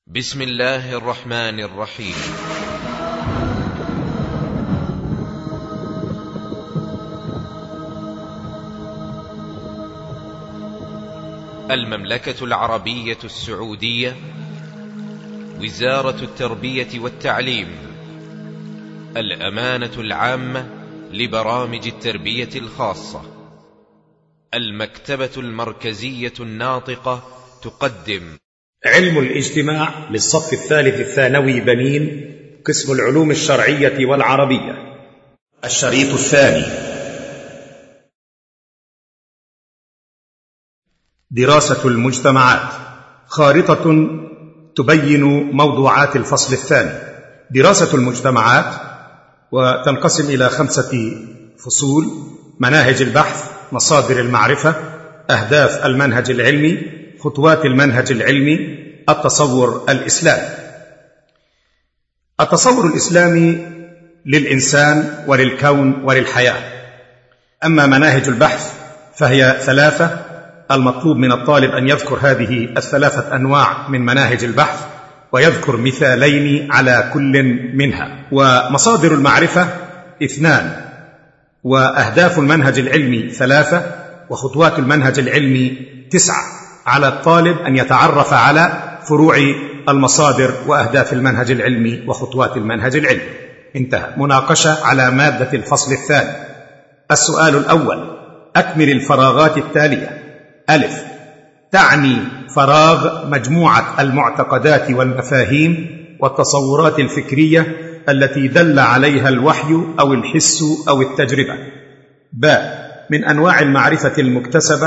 بسم الله الرحمن الرحيم. المملكة العربية السعودية، وزارة التربية والتعليم، الأمانة العامة لبرامج التربية الخاصة، المكتبة المركزية الناطقة تقدم علم الاجتماع للصف الثالث الثانوي بنين، قسم العلوم الشرعية والعربية. الشريط الثاني: دراسة المجتمعات، خارطة تبين موضوعات الفصل الثاني. دراسة المجتمعات وتنقسم إلى 5 فصول: مناهج البحث، مصادر المعرفة، أهداف المنهج العلمي، خطوات المنهج العلمي، التصور الإسلامي. التصور الإسلامي للإنسان وللكون وللحياة. أما مناهج البحث فهي 3. المطلوب من الطالب أن يذكر هذه 3 أنواع من مناهج البحث ويذكر مثالين على كل منها. ومصادر المعرفة 2. وأهداف المنهج العلمي 3. وخطوات المنهج العلمي 9. على الطالب أن يتعرف على فروع المصادر وأهداف المنهج العلمي وخطوات المنهج العلمي. انتهى. مناقشة على مادة الفصل الثاني. السؤال الأول: أكمل الفراغات التالية. ألف: تعني فراغ مجموعة المعتقدات والمفاهيم والتصورات الفكرية التي دل عليها الوحي أو الحس أو التجربة. ب: من أنواع المعرفة المكتسبة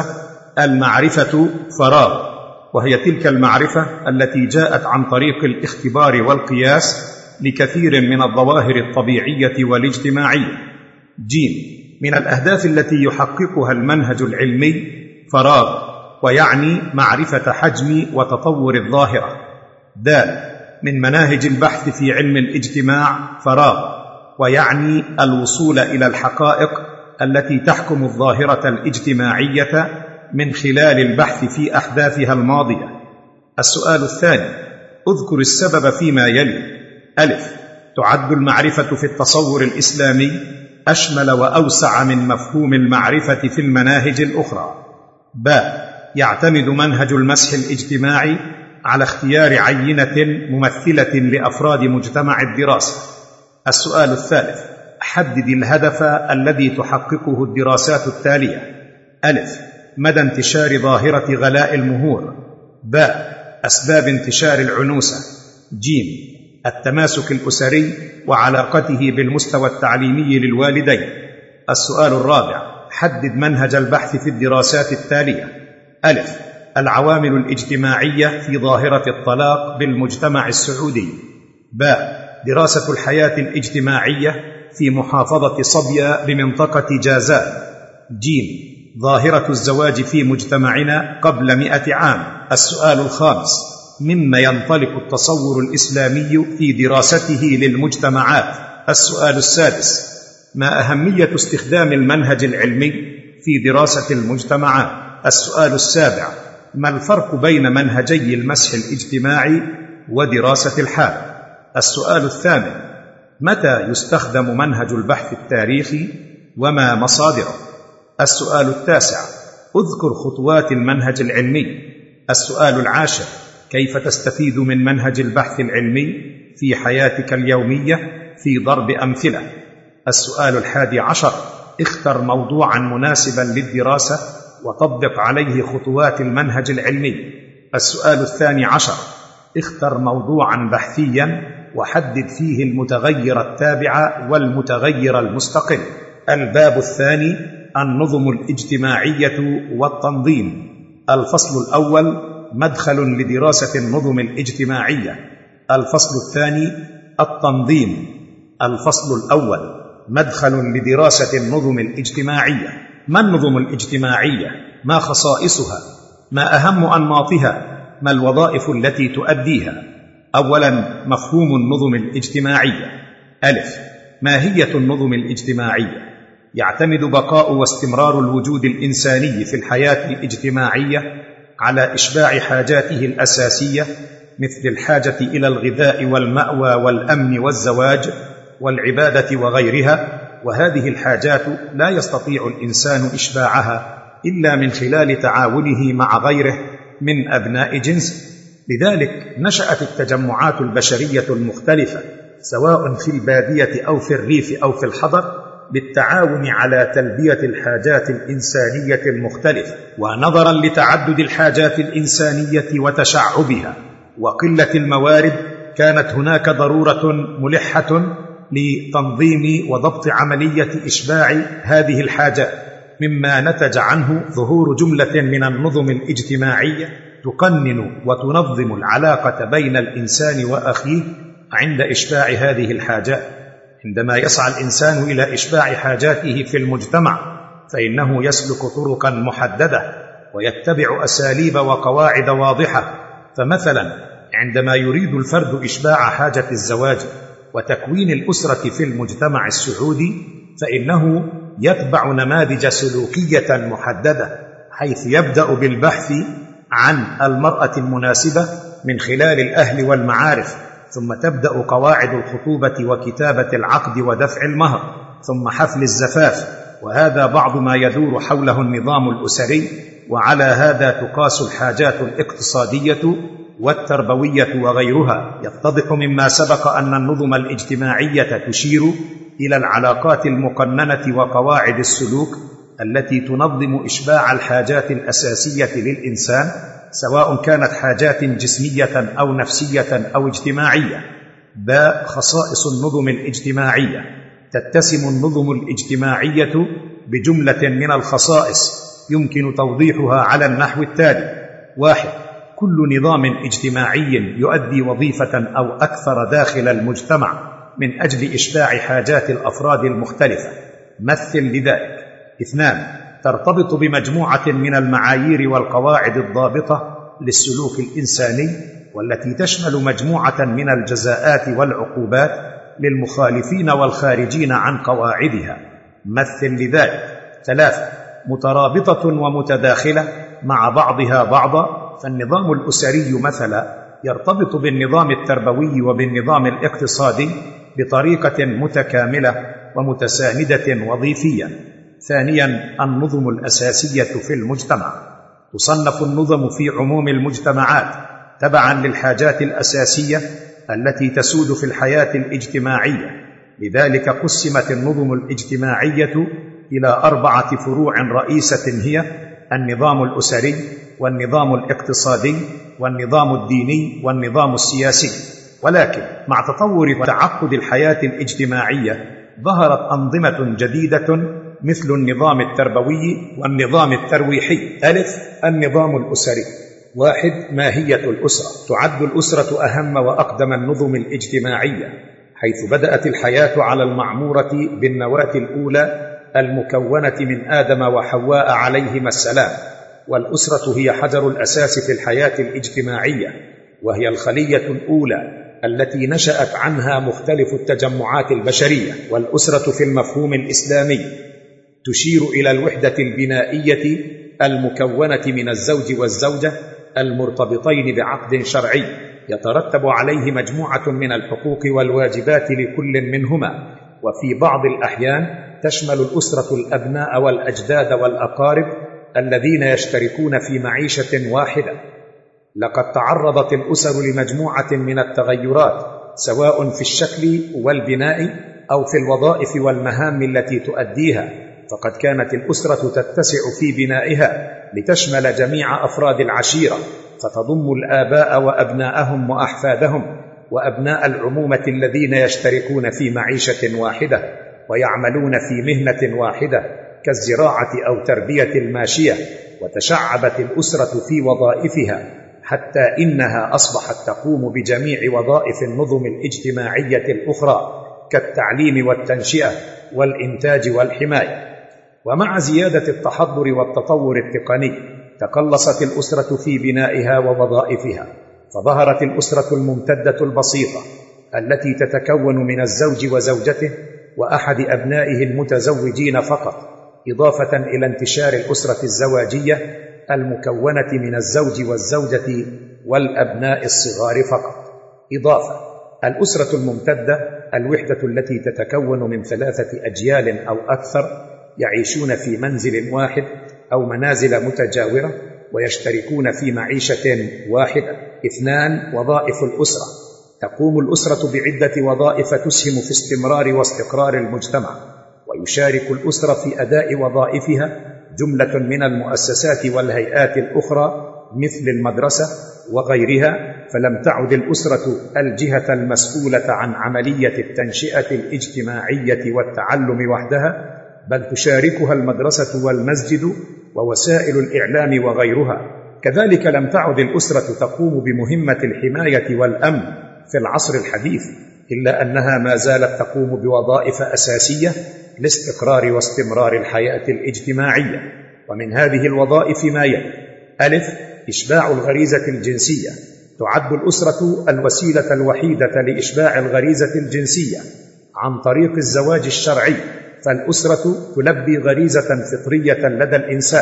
المعرفة فراغ، وهي تلك المعرفة التي جاءت عن طريق الاختبار والقياس لكثير من الظواهر الطبيعية والاجتماعية. ج: من الأهداف التي يحققها المنهج العلمي فراغ، ويعني معرفة حجم وتطور الظاهرة. د: من مناهج البحث في علم الاجتماع فراغ، ويعني الوصول إلى الحقائق التي تحكم الظاهرة الاجتماعية من خلال البحث في أحداثها الماضية. السؤال الثاني: اذكر السبب فيما يلي. ألف: تعد المعرفة في التصور الإسلامي أشمل وأوسع من مفهوم المعرفة في المناهج الأخرى. ب: يعتمد منهج المسح الاجتماعي على اختيار عينة ممثلة لأفراد مجتمع الدراسة. السؤال الثالث: حدد الهدف الذي تحققه الدراسات التالية. ألف: مدى انتشار ظاهرة غلاء المهور. ب: أسباب انتشار العنوسة. ج: التماسك الأسري وعلاقته بالمستوى التعليمي للوالدين. السؤال الرابع: حدد منهج البحث في الدراسات التالية. ألف: العوامل الاجتماعية في ظاهرة الطلاق بالمجتمع السعودي. ب: دراسة الحياة الاجتماعية في محافظة صبيا بمنطقة جازان. ج: ظاهرة الزواج في مجتمعنا قبل 100 عام. السؤال الخامس: مما ينطلق التصور الإسلامي في دراسته للمجتمعات. السؤال السادس: ما أهمية استخدام المنهج العلمي في دراسة المجتمعات؟ السؤال السابع: ما الفرق بين منهجي المسح الاجتماعي ودراسة الحالة؟ السؤال الثامن: متى يستخدم منهج البحث التاريخي وما مصادره؟ السؤال التاسع: اذكر خطوات المنهج العلمي. السؤال العاشر: كيف تستفيد من منهج البحث العلمي في حياتك اليومية في ضرب أمثلة؟ السؤال 11: اختر موضوعا مناسبا للدراسة وطبق عليه خطوات المنهج العلمي. السؤال 12: اختر موضوعا بحثيا وحدد فيه المتغير التابع والمتغير المستقل. الباب الثاني: النظم الاجتماعية والتنظيم. الفصل الأول: مدخل لدراسة النظم الاجتماعية. الفصل الثاني: التنظيم. الفصل الأول: مدخل لدراسة النظم الاجتماعية. ما النظم الاجتماعية؟ ما خصائصها؟ ما أهم أنماطها؟ ما الوظائف التي تؤديها؟ أولا، مفهوم النظم الاجتماعية. ألف: ماهية النظم الاجتماعية؟ يعتمد بقاء واستمرار الوجود الإنساني في الحياة الاجتماعية على إشباع حاجاته الأساسية مثل الحاجة إلى الغذاء والمأوى والأمن والزواج والعبادة وغيرها، وهذه الحاجات لا يستطيع الإنسان إشباعها إلا من خلال تعاونه مع غيره من أبناء جنسه. لذلك نشأت التجمعات البشرية المختلفة سواء في البادية أو في الريف أو في الحضر بالتعاون على تلبية الحاجات الإنسانية المختلفة. ونظرا لتعدد الحاجات الإنسانية وتشعبها وقلة الموارد، كانت هناك ضرورة ملحة لتنظيم وضبط عملية إشباع هذه الحاجات، مما نتج عنه ظهور جملة من النظم الاجتماعية تقنن وتنظم العلاقة بين الإنسان وأخيه عند إشباع هذه الحاجات. عندما يسعى الإنسان إلى إشباع حاجاته في المجتمع فإنه يسلك طرقا محددة ويتبع أساليب وقواعد واضحة. فمثلا عندما يريد الفرد إشباع حاجة الزواج وتكوين الأسرة في المجتمع السعودي، فإنه يتبع نماذج سلوكية محددة، حيث يبدأ بالبحث عن المرأة المناسبة من خلال الأهل والمعارف، ثم تبدأ قواعد الخطوبة وكتابة العقد ودفع المهر، ثم حفل الزفاف. وهذا بعض ما يدور حوله النظام الأسري. وعلى هذا تقاس الحاجات الاقتصادية والتربوية وغيرها. يتضح مما سبق أن النظم الاجتماعية تشير إلى العلاقات المقننة وقواعد السلوك التي تنظم إشباع الحاجات الأساسية للإنسان، سواء كانت حاجات جسمية أو نفسية أو اجتماعية. خصائص النظم الاجتماعية: تتسم النظم الاجتماعية بجملة من الخصائص يمكن توضيحها على النحو التالي: 1. كل نظام اجتماعي يؤدي وظيفة أو أكثر داخل المجتمع من أجل إشباع حاجات الأفراد المختلفة. مثل لذلك: 2. ترتبط بمجموعة من المعايير والقواعد الضابطة للسلوك الإنساني، والتي تشمل مجموعة من الجزاءات والعقوبات للمخالفين والخارجين عن قواعدها. مثل لذلك: 3. مترابطة ومتداخلة مع بعضها بعضا، فالنظام الأسري مثلا يرتبط بالنظام التربوي وبالنظام الاقتصادي بطريقة متكاملة ومتساندة وظيفيا. ثانيا، النظم الأساسية في المجتمع: تصنف النظم في عموم المجتمعات تبعا للحاجات الأساسية التي تسود في الحياة الاجتماعية. لذلك قسمت النظم الاجتماعية إلى 4 فروع رئيسة، هي النظام الأسري، والنظام الاقتصادي، والنظام الديني، والنظام السياسي. ولكن مع تطور وتعقد الحياة الاجتماعية ظهرت أنظمة جديدة مثل النظام التربوي والنظام الترويحي. النظام الأسري. 1. ماهية الأسرة: تعد الأسرة أهم وأقدم النظم الاجتماعية، حيث بدأت الحياة على المعمورة بالنواة الأولى المكونة من آدم وحواء عليهما السلام. والأسرة هي حجر الأساس في الحياة الاجتماعية، وهي الخلية الأولى التي نشأت عنها مختلف التجمعات البشرية. والأسرة في المفهوم الإسلامي تشير إلى الوحدة البنائية المكونة من الزوج والزوجة المرتبطين بعقد شرعي يترتب عليه مجموعة من الحقوق والواجبات لكل منهما. وفي بعض الأحيان تشمل الأسرة الأبناء والأجداد والأقارب الذين يشتركون في معيشة واحدة. لقد تعرضت الأسر لمجموعة من التغيرات، سواء في الشكل والبناء أو في الوظائف والمهام التي تؤديها. فقد كانت الأسرة تتسع في بنائها لتشمل جميع أفراد العشيرة، فتضم الآباء وأبناءهم وأحفادهم وأبناء العمومة الذين يشتركون في معيشة واحدة ويعملون في مهنة واحدة كالزراعة أو تربية الماشية. وتشعبت الأسرة في وظائفها حتى إنها أصبحت تقوم بجميع وظائف النظم الاجتماعية الأخرى كالتعليم والتنشئة والإنتاج والحماية. ومع زيادة التحضر والتطور التقني تقلصت الأسرة في بنائها ووظائفها، فظهرت الأسرة الممتدة البسيطة التي تتكون من الزوج وزوجته وأحد أبنائه المتزوجين فقط، إضافة إلى انتشار الأسرة الزواجية المكونة من الزوج والزوجة والأبناء الصغار فقط. إضافة: الأسرة الممتدة الوحدة التي تتكون من 3 أجيال أو أكثر يعيشون في منزل واحد أو منازل متجاورة ويشتركون في معيشة واحدة. 2. وظائف الأسرة: تقوم الأسرة بعدة وظائف تسهم في استمرار واستقرار المجتمع، ويشارك الأسرة في أداء وظائفها جملة من المؤسسات والهيئات الأخرى مثل المدرسة وغيرها، فلم تعد الأسرة الجهة المسؤولة عن عملية التنشئة الاجتماعية والتعلم وحدها، بل تشاركها المدرسة والمسجد ووسائل الإعلام وغيرها. كذلك لم تعد الأسرة تقوم بمهمة الحماية والأمن في العصر الحديث، إلا أنها ما زالت تقوم بوظائف أساسية لاستقرار واستمرار الحياة الاجتماعية. ومن هذه الوظائف ما يلي: أ. إشباع الغريزة الجنسية: تعد الأسرة الوسيلة الوحيدة لإشباع الغريزة الجنسية عن طريق الزواج الشرعي، فالأسرة تلبي غريزة فطرية لدى الإنسان،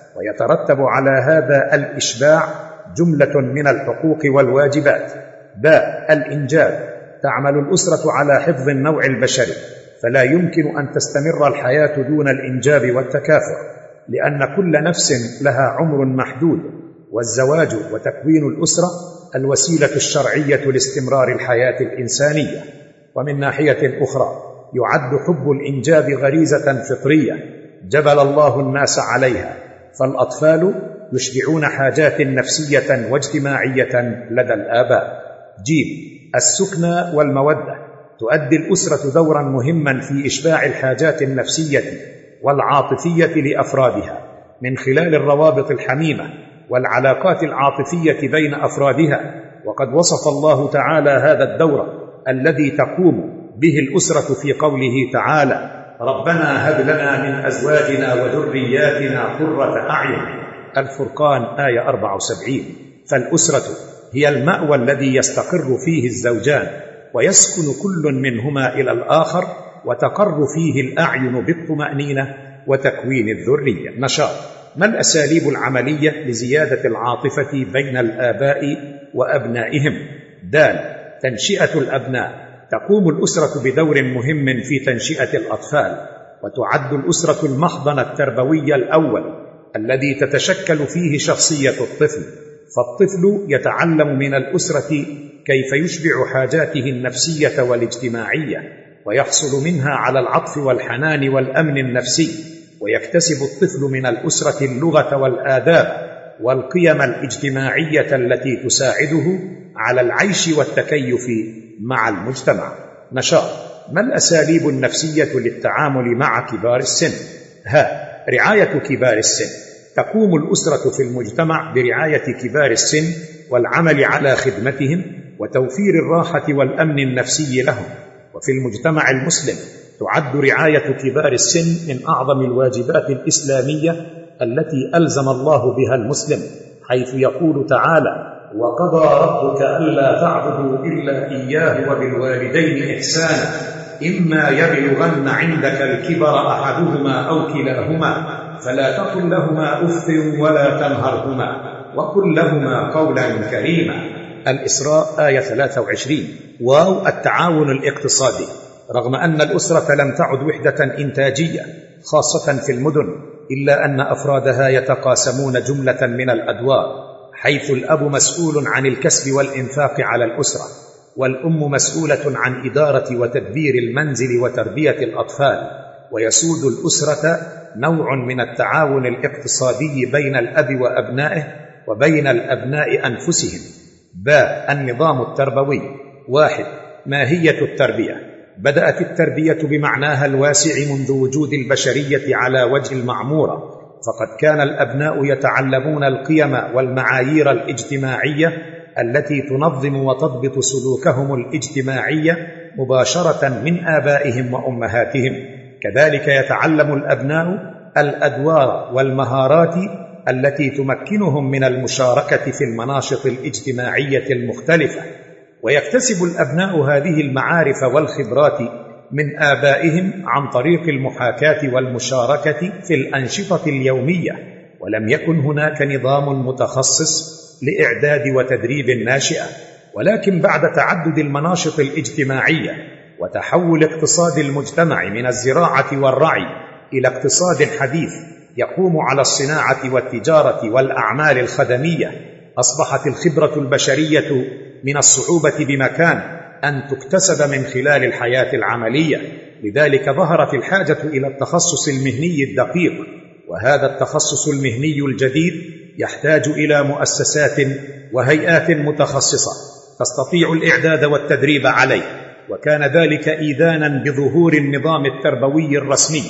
ويترتب على هذا الإشباع جملة من الحقوق والواجبات. ب. الإنجاب: تعمل الأسرة على حفظ النوع البشري، فلا يمكن أن تستمر الحياة دون الإنجاب والتكاثر، لأن كل نفس لها عمر محدود، والزواج وتكوين الأسرة الوسيلة الشرعية لاستمرار الحياة الإنسانية. ومن ناحية أخرى يعد حب الإنجاب غريزة فطرية جبل الله الناس عليها، فالأطفال يشبعون حاجات نفسية واجتماعية لدى الآباء. ج. السكنى والمودة: تؤدي الأسرة دورا مهما في إشباع الحاجات النفسية والعاطفية لأفرادها من خلال الروابط الحميمة والعلاقات العاطفية بين أفرادها، وقد وصف الله تعالى هذا الدور الذي تقوم به الأسرة في قوله تعالى: ربنا هب لنا من أزواجنا وذرياتنا قرة أعين. الفرقان آية 74. فالأسرة هي المأوى الذي يستقر فيه الزوجان ويسكن كل منهما إلى الآخر، وتقر فيه الأعين بالطمأنينة وتكوين الذرية. نشاط: ما الأساليب العملية لزيادة العاطفة بين الآباء وأبنائهم؟ د. تنشئة الأبناء: تقوم الأسرة بدور مهم في تنشئة الأطفال، وتعد الأسرة المحضن التربوي الأول الذي تتشكل فيه شخصية الطفل، فالطفل يتعلم من الأسرة كيف يشبع حاجاته النفسية والاجتماعية، ويحصل منها على العطف والحنان والأمن النفسي، ويكتسب الطفل من الأسرة اللغة والآداب والقيم الاجتماعية التي تساعده على العيش والتكيف مع المجتمع. نشاط: ما الأساليب النفسية للتعامل مع كبار السن؟ ه. رعاية كبار السن: تقوم الأسرة في المجتمع برعاية كبار السن والعمل على خدمتهم وتوفير الراحة والأمن النفسي لهم. وفي المجتمع المسلم تعد رعاية كبار السن من أعظم الواجبات الإسلامية التي ألزم الله بها المسلم، حيث يقول تعالى: وقضى ربك ألا تعبدوا إلا إياه وبالوالدين إحسانا إما يبلغن عندك الكبر أحدهما أو كلاهما فلا تقل لهما أف ولا تنهرهما وقل لهما قولا كريما. الإسراء آية 23. واو. التعاون الاقتصادي: رغم أن الأسرة لم تعد وحدة إنتاجية خاصة في المدن، إلا أن أفرادها يتقاسمون جملة من الأدوار، حيث الأب مسؤول عن الكسب والإنفاق على الأسرة، والأم مسؤولة عن إدارة وتدبير المنزل وتربية الأطفال، ويسود الأسرة نوع من التعاون الاقتصادي بين الأب وأبنائه وبين الأبناء أنفسهم. باء. النظام التربوي. 1. ماهية التربية: بدأت التربية بمعناها الواسع منذ وجود البشرية على وجه المعمورة، فقد كان الأبناء يتعلمون القيم والمعايير الاجتماعية التي تنظم وتضبط سلوكهم الاجتماعي مباشرة من آبائهم وأمهاتهم. كذلك يتعلم الأبناء الأدوار والمهارات التي تمكنهم من المشاركة في المناشط الاجتماعية المختلفة، ويكتسب الأبناء هذه المعارف والخبرات من آبائهم عن طريق المحاكاة والمشاركة في الأنشطة اليومية، ولم يكن هناك نظام متخصص لإعداد وتدريب الناشئة، ولكن بعد تعدد المناشط الاجتماعية وتحول اقتصاد المجتمع من الزراعة والرعي إلى اقتصاد حديث يقوم على الصناعة والتجارة والأعمال الخدمية، أصبحت الخبرة البشرية من الصعوبة بمكان أن تكتسب من خلال الحياة العملية، لذلك ظهرت الحاجة إلى التخصص المهني الدقيق، وهذا التخصص المهني الجديد يحتاج إلى مؤسسات وهيئات متخصصة تستطيع الإعداد والتدريب عليه، وكان ذلك إيذانا بظهور النظام التربوي الرسمي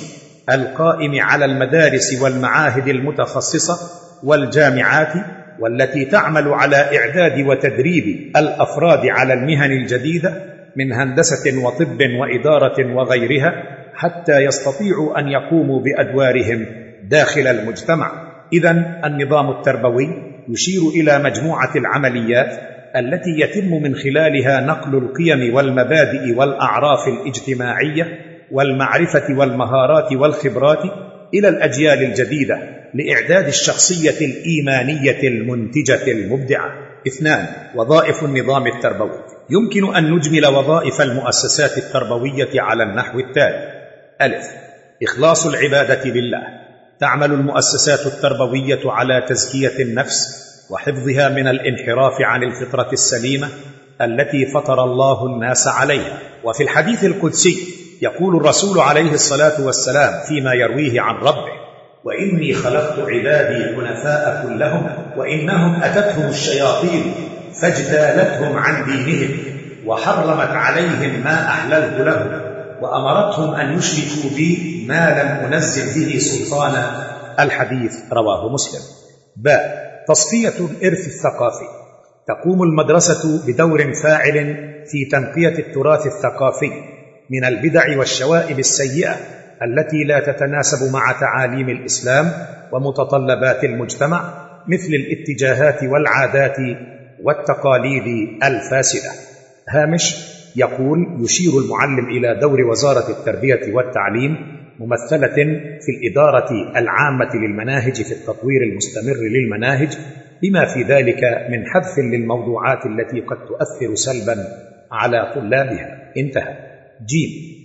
القائم على المدارس والمعاهد المتخصصة والجامعات، والتي تعمل على إعداد وتدريب الأفراد على المهن الجديدة من هندسة وطب وإدارة وغيرها، حتى يستطيعوا أن يقوموا بأدوارهم داخل المجتمع. إذن النظام التربوي يشير إلى مجموعة العمليات التي يتم من خلالها نقل القيم والمبادئ والأعراف الاجتماعية والمعرفة والمهارات والخبرات إلى الأجيال الجديدة لإعداد الشخصية الإيمانية المنتجة المبدعة. 2. وظائف النظام التربوي. يمكن أن نجمل وظائف المؤسسات التربوية على النحو التالي: ألف، إخلاص العبادة لله. تعمل المؤسسات التربوية على تزكية النفس وحفظها من الانحراف عن الفطرة السليمة التي فطر الله الناس عليها. وفي الحديث القدسي يقول الرسول عليه الصلاة والسلام فيما يرويه عن ربه: وإني خلقت عبادي حنفاء كلهم وإنهم أتتهم الشياطين فاجتالتهم عن دينهم وحرمت عليهم ما أحللت لهم وأمرتهم أن يشركوا بي ما لم أنزل به سلطانا. الحديث رواه مسلم. باء، تصفية الإرث الثقافي. تقوم المدرسة بدور فاعل في تنقية التراث الثقافي من البدع والشوائب السيئة التي لا تتناسب مع تعاليم الإسلام ومتطلبات المجتمع، مثل الاتجاهات والعادات والتقاليد الفاسدة. هامش يقول: يشير المعلم إلى دور وزارة التربية والتعليم ممثلة في الإدارة العامة للمناهج في التطوير المستمر للمناهج، بما في ذلك من حذف للموضوعات التي قد تؤثر سلبا على طلابها. انتهى. جيم،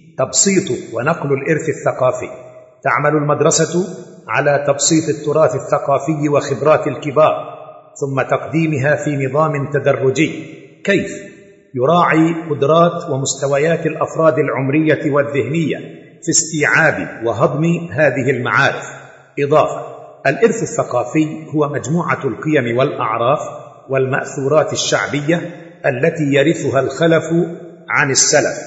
تبسيط ونقل الإرث الثقافي. تعمل المدرسة على تبسيط التراث الثقافي وخبرات الكبار ثم تقديمها في نظام تدرجي. كيف؟ يراعي قدرات ومستويات الأفراد العمرية والذهنية في استيعاب وهضم هذه المعارف. إضافة: الإرث الثقافي هو مجموعة القيم والأعراف والمأثورات الشعبية التي يرثها الخلف عن السلف.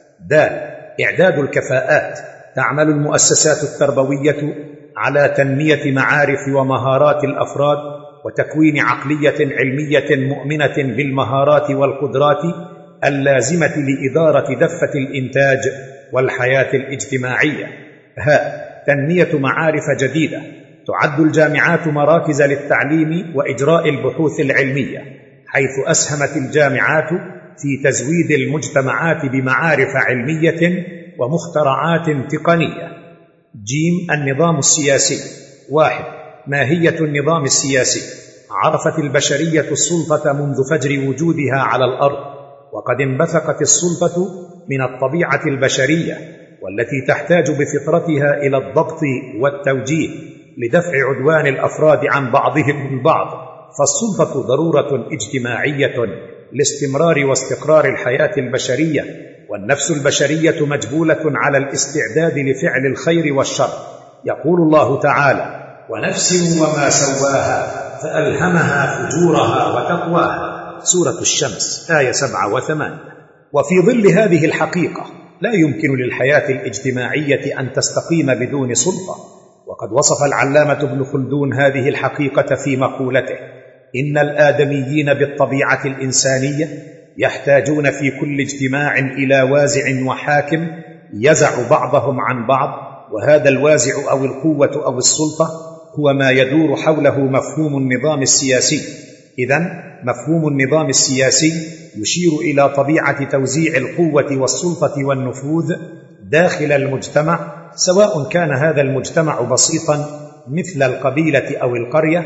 إعداد الكفاءات. تعمل المؤسسات التربوية على تنمية معارف ومهارات الأفراد وتكوين عقلية علمية مؤمنة بالمهارات والقدرات اللازمة لإدارة دفة الإنتاج والحياة الاجتماعية. تنمية معارف جديدة. تعد الجامعات مراكز للتعليم وإجراء البحوث العلمية، حيث أسهمت الجامعات في تزويد المجتمعات بمعارف علمية ومخترعات تقنية. جيم، النظام السياسي. 1. ماهية النظام السياسي. عرفت البشرية السلطة منذ فجر وجودها على الأرض، وقد انبثقت السلطة من الطبيعة البشرية والتي تحتاج بفطرتها إلى الضبط والتوجيه لدفع عدوان الأفراد عن بعضهم البعض، فالسلطة ضرورة اجتماعية لاستمرار واستقرار الحياة البشرية، والنفس البشرية مجبولة على الاستعداد لفعل الخير والشر. يقول الله تعالى: ونفس وما سواها فألهمها فجورها وتقواها. سورة الشمس، آية 7 و8. وفي ظل هذه الحقيقة لا يمكن للحياة الاجتماعية أن تستقيم بدون سلطة، وقد وصف العلامة ابن خلدون هذه الحقيقة في مقولته: إن الآدميين بالطبيعة الإنسانية يحتاجون في كل اجتماع إلى وازع وحاكم يزع بعضهم عن بعض، وهذا الوازع أو القوة أو السلطة هو ما يدور حوله مفهوم النظام السياسي. إذن مفهوم النظام السياسي يشير إلى طبيعة توزيع القوة والسلطة والنفوذ داخل المجتمع، سواء كان هذا المجتمع بسيطا مثل القبيلة أو القرية،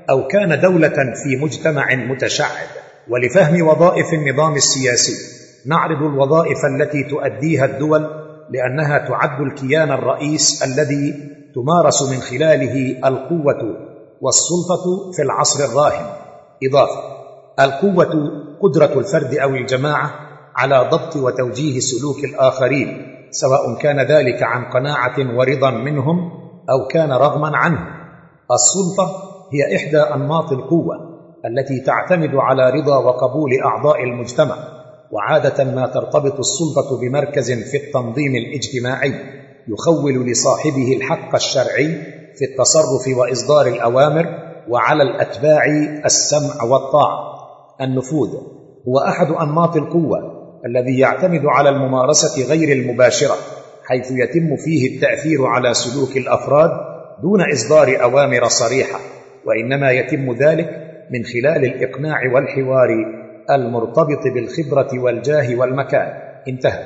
أو كان دولة في مجتمع متشعب. ولفهم وظائف النظام السياسي نعرض الوظائف التي تؤديها الدول، لأنها تعد الكيان الرئيس الذي تمارس من خلاله القوة والسلطة في العصر الراهن. إضافة: القوة قدرة الفرد أو الجماعة على ضبط وتوجيه سلوك الآخرين، سواء كان ذلك عن قناعة ورضا منهم أو كان رغما عنهم. السلطة هي إحدى أنماط القوة التي تعتمد على رضا وقبول أعضاء المجتمع، وعادة ما ترتبط السلطة بمركز في التنظيم الاجتماعي يخول لصاحبه الحق الشرعي في التصرف وإصدار الأوامر، وعلى الأتباع السمع والطاعة. النفوذ هو أحد أنماط القوة الذي يعتمد على الممارسة غير المباشرة، حيث يتم فيه التأثير على سلوك الأفراد دون إصدار أوامر صريحة، وإنما يتم ذلك من خلال الإقناع والحوار المرتبط بالخبرة والجاه والمكان. انتهى.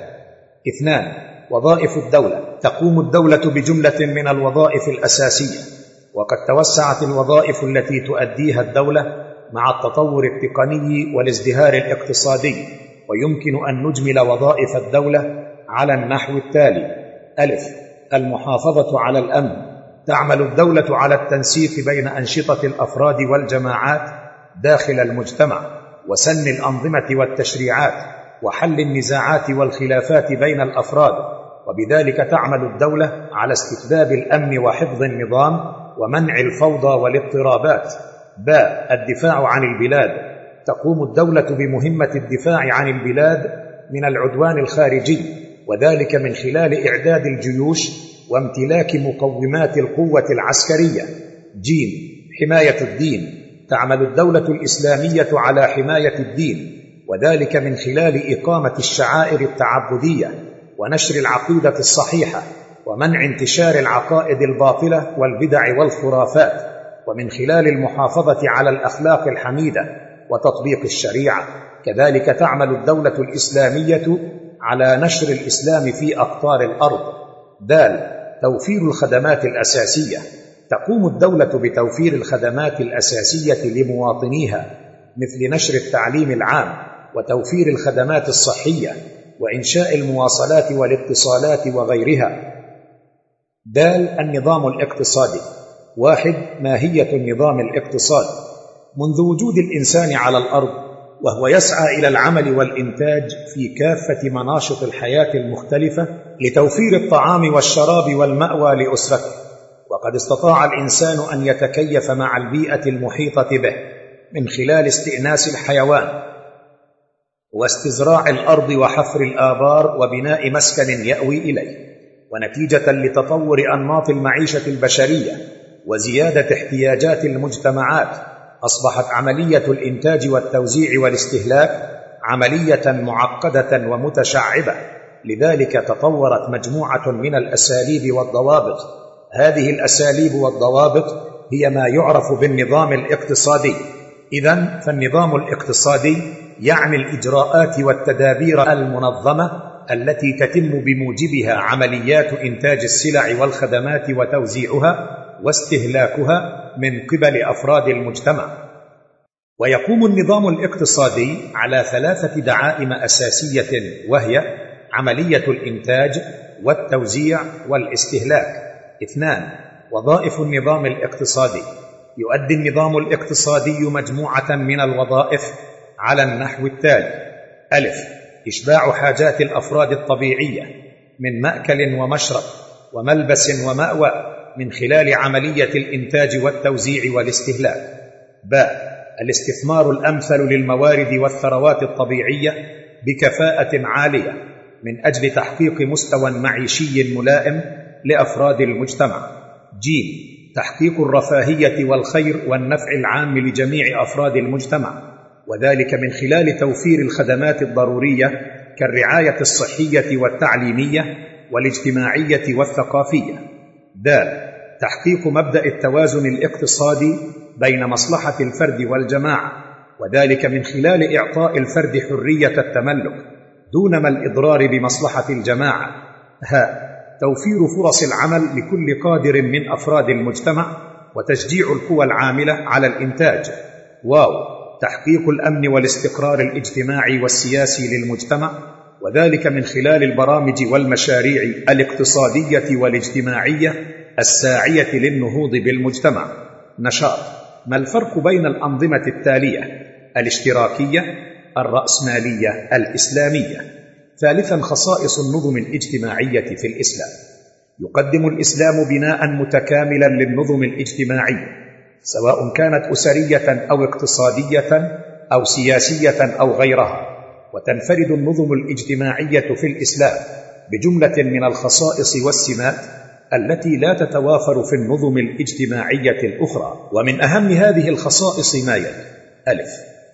2. وظائف الدولة. تقوم الدولة بجملة من الوظائف الأساسية، وقد توسعت الوظائف التي تؤديها الدولة مع التطور التقني والازدهار الاقتصادي، ويمكن أن نجمل وظائف الدولة على النحو التالي: أ. المحافظة على الأمن. تعمل الدولة على التنسيق بين أنشطة الأفراد والجماعات داخل المجتمع، وسن الأنظمة والتشريعات، وحل النزاعات والخلافات بين الأفراد، وبذلك تعمل الدولة على استتباب الأمن وحفظ النظام ومنع الفوضى والاضطرابات. ب. الدفاع عن البلاد. تقوم الدولة بمهمة الدفاع عن البلاد من العدوان الخارجي، وذلك من خلال إعداد الجيوش وامتلاك مقومات القوة العسكرية. ج. حماية الدين. تعمل الدولة الإسلامية على حماية الدين، وذلك من خلال إقامة الشعائر التعبدية ونشر العقيدة الصحيحة ومنع انتشار العقائد الباطلة والبدع والخرافات، ومن خلال المحافظة على الأخلاق الحميدة وتطبيق الشريعة. كذلك تعمل الدولة الإسلامية على نشر الإسلام في أقطار الأرض. د. توفير الخدمات الأساسية. تقوم الدولة بتوفير الخدمات الأساسية لمواطنيها، مثل نشر التعليم العام وتوفير الخدمات الصحية وإنشاء المواصلات والاتصالات وغيرها. د. النظام الاقتصادي. 1. ماهية النظام الاقتصادي. منذ وجود الإنسان على الأرض وهو يسعى إلى العمل والإنتاج في كافة مناشط الحياة المختلفة لتوفير الطعام والشراب والمأوى لأسرته، وقد استطاع الإنسان أن يتكيف مع البيئة المحيطة به من خلال استئناس الحيوان واستزراع الأرض وحفر الآبار وبناء مسكن يأوي إليه. ونتيجة لتطور أنماط المعيشة البشرية وزيادة احتياجات المجتمعات، أصبحت عملية الإنتاج والتوزيع والاستهلاك عملية معقدة ومتشعبة، لذلك تطورت مجموعة من الأساليب والضوابط. هذه الأساليب والضوابط هي ما يعرف بالنظام الاقتصادي. إذن فالنظام الاقتصادي يعني الإجراءات والتدابير المنظمة التي تتم بموجبها عمليات إنتاج السلع والخدمات وتوزيعها واستهلاكها من قبل أفراد المجتمع. ويقوم النظام الاقتصادي على 3 دعائم أساسية، وهي عملية الإنتاج والتوزيع والاستهلاك. 2. وظائف النظام الاقتصادي. يؤدي النظام الاقتصادي مجموعة من الوظائف على النحو التالي: أ. إشباع حاجات الأفراد الطبيعية من مأكل ومشرب وملبس ومأوى من خلال عملية الإنتاج والتوزيع والاستهلاك. ب. الاستثمار الأمثل للموارد والثروات الطبيعية بكفاءة عالية من أجل تحقيق مستوى معيشي ملائم لأفراد المجتمع. ج. تحقيق الرفاهية والخير والنفع العام لجميع أفراد المجتمع، وذلك من خلال توفير الخدمات الضرورية كالرعاية الصحية والتعليمية والاجتماعية والثقافية. د. تحقيق مبدأ التوازن الاقتصادي بين مصلحة الفرد والجماعة، وذلك من خلال إعطاء الفرد حرية التملك دون ما الإضرار بمصلحة الجماعة. ه. توفير فرص العمل لكل قادر من أفراد المجتمع وتشجيع القوى العاملة على الإنتاج. واو، تحقيق الأمن والاستقرار الاجتماعي والسياسي للمجتمع، وذلك من خلال البرامج والمشاريع الاقتصادية والاجتماعية الساعية للنهوض بالمجتمع. نشاط: ما الفرق بين الأنظمة التالية؟ الاشتراكية، الرأسمالية، الإسلامية. ثالثا، خصائص النظم الاجتماعية في الإسلام. يقدم الإسلام بناء متكاملا للنظم الاجتماعية، سواء كانت أسرية أو اقتصادية أو سياسية أو غيرها، وتنفرد النظم الاجتماعية في الإسلام بجملة من الخصائص والسمات التي لا تتوافر في النظم الاجتماعية الأخرى. ومن أهم هذه الخصائص ما يلي: ألف،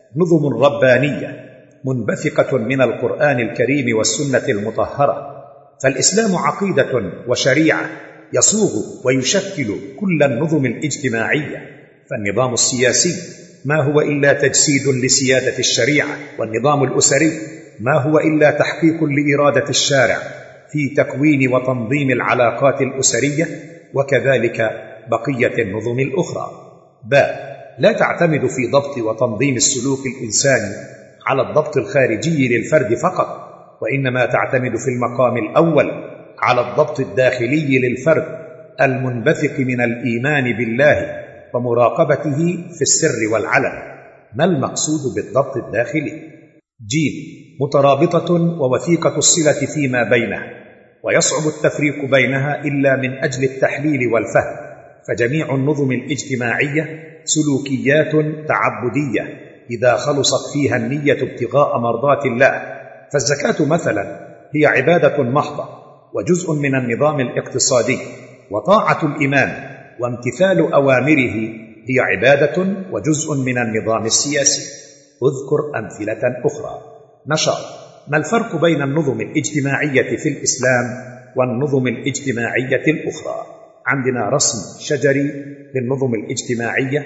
نظم ربانية منبثقة من القرآن الكريم والسنة المطهرة، فالإسلام عقيدة وشريعة يصوغ ويشكل كل النظم الاجتماعية. فالنظام السياسي ما هو إلا تجسيد لسيادة الشريعة، والنظام الأسري ما هو إلا تحقيق لإرادة الشارع في تكوين وتنظيم العلاقات الأسرية، وكذلك بقية النظم الأخرى. باء، لا تعتمد في ضبط وتنظيم السلوك الإنساني على الضبط الخارجي للفرد فقط، وإنما تعتمد في المقام الأول على الضبط الداخلي للفرد المنبثق من الإيمان بالله ومراقبته في السر والعلن. ما المقصود بالضبط الداخلي؟ جيم، مترابطة ووثيقة الصلة فيما بينها، ويصعب التفريق بينها إلا من أجل التحليل والفهم، فجميع النظم الاجتماعية سلوكيات تعبدية إذا خلصت فيها النية ابتغاء مرضات الله. فالزكاة مثلا هي عبادة محضة وجزء من النظام الاقتصادي، وطاعة الإمام وامتثال أوامره هي عبادة وجزء من النظام السياسي. اذكر أمثلة أخرى. نشاط: ما الفرق بين النظم الاجتماعية في الإسلام والنظم الاجتماعية الأخرى؟ عندنا رسم شجري للنظم الاجتماعية،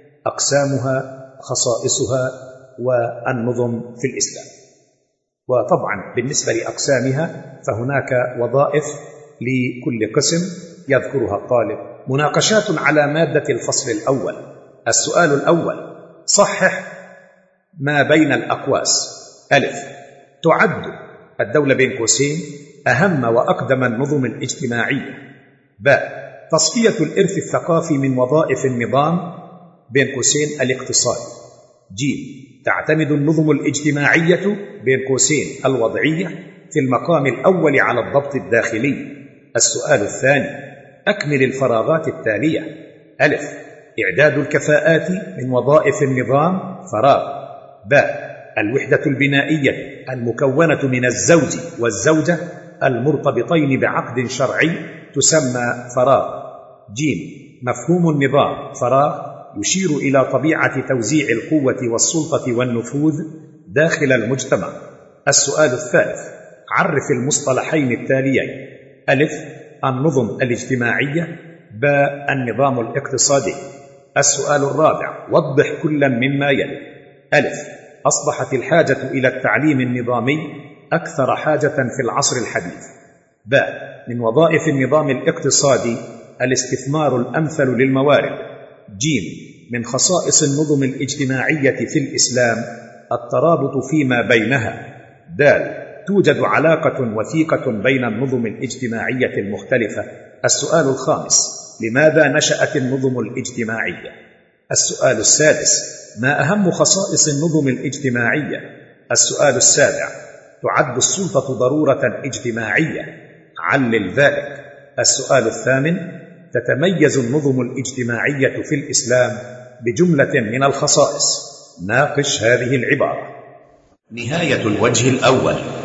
أقسامها، خصائصها، والنظم في الإسلام. وطبعا بالنسبة لأقسامها فهناك وظائف لكل قسم يذكرها الطالب. مناقشات على مادة الفصل الأول. السؤال الأول: صحح ما بين الأقواس. ألف، تعد الدولة بين قوسين أهم وأقدم النظم الاجتماعية. باء، تصفية الإرث الثقافي من وظائف النظام بين قوسين الاقتصادي. جيم، تعتمد النظم الاجتماعية بين قوسين الوضعية في المقام الأول على الضبط الداخلي. السؤال الثاني: أكمل الفراغات التالية. ألف، إعداد الكفاءات من وظائف النظام فراغ. باء، الوحدة البنائية المكونة من الزوج والزوجة المرتبطين بعقد شرعي تسمى فراغ. جيم، مفهوم النظام فراغ يشير إلى طبيعة توزيع القوة والسلطة والنفوذ داخل المجتمع. السؤال الثالث: عرف المصطلحين التاليين. ألف، النظم الاجتماعية. باء، النظام الاقتصادي. السؤال الرابع: وضح كلا مما يلي. ألف، أصبحت الحاجة إلى التعليم النظامي أكثر حاجة في العصر الحديث. باء، من وظائف النظام الاقتصادي الاستثمار الأمثل للموارد. جيم، من خصائص النظم الاجتماعية في الإسلام الترابط فيما بينها. دال، توجد علاقة وثيقة بين النظم الاجتماعية المختلفة. السؤال الخامس: لماذا نشأت النظم الاجتماعية؟ السؤال السادس: ما أهم خصائص النظم الاجتماعية؟ السؤال السابع: تعد السلطة ضرورة اجتماعية؟ علل ذلك. السؤال الثامن: تتميز النظم الاجتماعية في الإسلام بجملة من الخصائص. ناقش هذه العبارة. نهاية الوجه الأول.